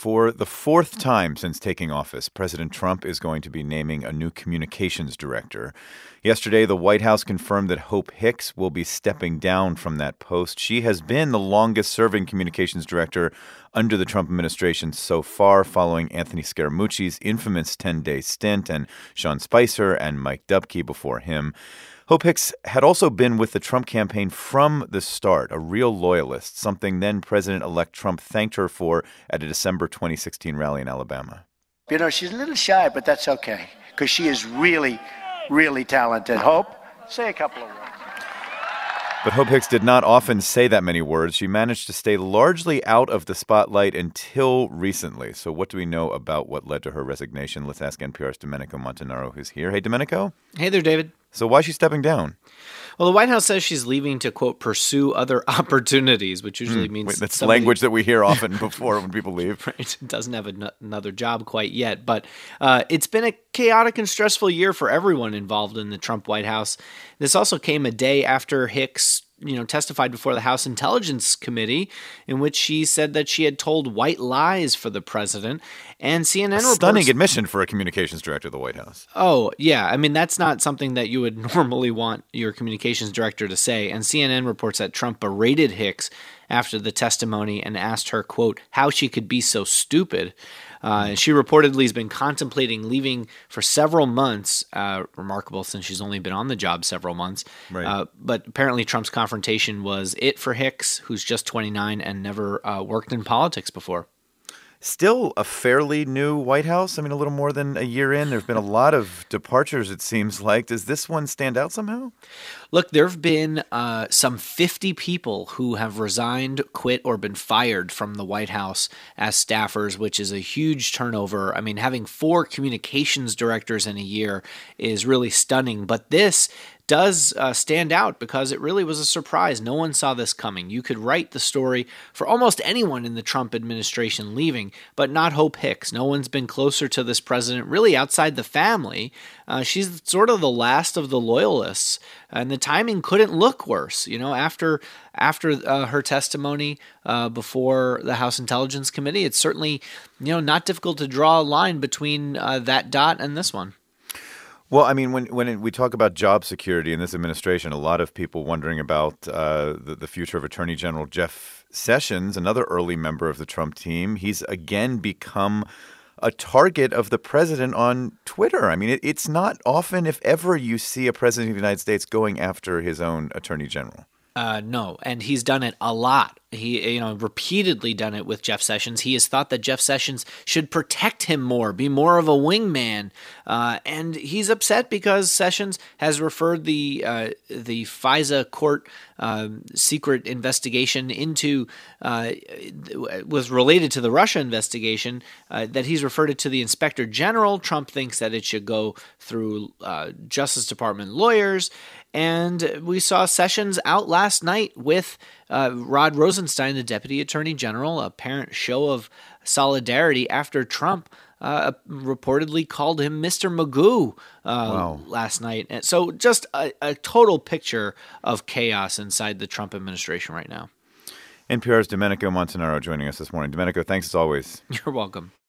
For the fourth time since taking office, President Trump is going to be naming a new communications director. Yesterday, the White House confirmed that Hope Hicks will be stepping down from that post. She has been the longest-serving communications director under the Trump administration so far, following Anthony Scaramucci's infamous 10-day stint and Sean Spicer and Mike Dubke before him. Hope Hicks had also been with the Trump campaign from the start, a real loyalist, something then President-elect Trump thanked her for at a December 2016 rally in Alabama. You know, she's a little shy, but that's okay, because she is really, really talented. Hope, say a couple of words. But Hope Hicks did not often say that many words. She managed to stay largely out of the spotlight until recently. So what do we know about what led to her resignation? Let's ask NPR's Domenico Montanaro, who's here. Hey, Domenico. Hey there, David. So why is she stepping down? Well, the White House says she's leaving to, quote, pursue other opportunities, which usually means that's language that we hear often before when people leave. Right. Doesn't have another job quite yet. But it's been a chaotic and stressful year for everyone involved in the Trump White House. This also came a day after Hicks testified before the House Intelligence Committee, in which she said that she had told white lies for the president. And CNN reports... Stunning admission for a communications director of the White House. Oh, yeah. I mean, that's not something that you would normally want your communications director to say. And CNN reports that Trump berated Hicks after the testimony and asked her, quote, how she could be so stupid. She reportedly has been contemplating leaving for several months, remarkable since she's only been on the job several months. Right. But apparently Trump's confrontation was it for Hicks, who's just 29 and never worked in politics before. Still a fairly new White House. I mean, a little more than a year in. There's been a lot of departures, it seems like. Does this one stand out somehow? Look, there have been some 50 people who have resigned, quit, or been fired from the White House as staffers, which is a huge turnover. I mean, having 4 communications directors in a year is really stunning. But this does stand out because it really was a surprise. No one saw this coming. You could write the story for almost anyone in the Trump administration leaving, but not Hope Hicks. No one's been closer to this president, really outside the family. She's sort of the last of the loyalists, and the timing couldn't look worse. After her testimony before the House Intelligence Committee, it's certainly not difficult to draw a line between that dot and this one. Well, I mean, when we talk about job security in this administration, a lot of people wondering about the future of Attorney General Jeff Sessions, another early member of the Trump team. He's again become a target of the president on Twitter. I mean, it's not often, if ever, you see a president of the United States going after his own attorney general. No, and he's done it a lot. He, repeatedly done it with Jeff Sessions. He has thought that Jeff Sessions should protect him more, be more of a wingman, and he's upset because Sessions has referred the FISA court secret investigation into was related to the Russia investigation. That he's referred it to the Inspector General. Trump thinks that it should go through Justice Department lawyers. And we saw Sessions out last night with Rod Rosenstein, the Deputy Attorney General, a apparent show of solidarity after Trump reportedly called him Mr. Magoo last night. And so just a total picture of chaos inside the Trump administration right now. NPR's Domenico Montanaro joining us this morning. Domenico, thanks as always. You're welcome.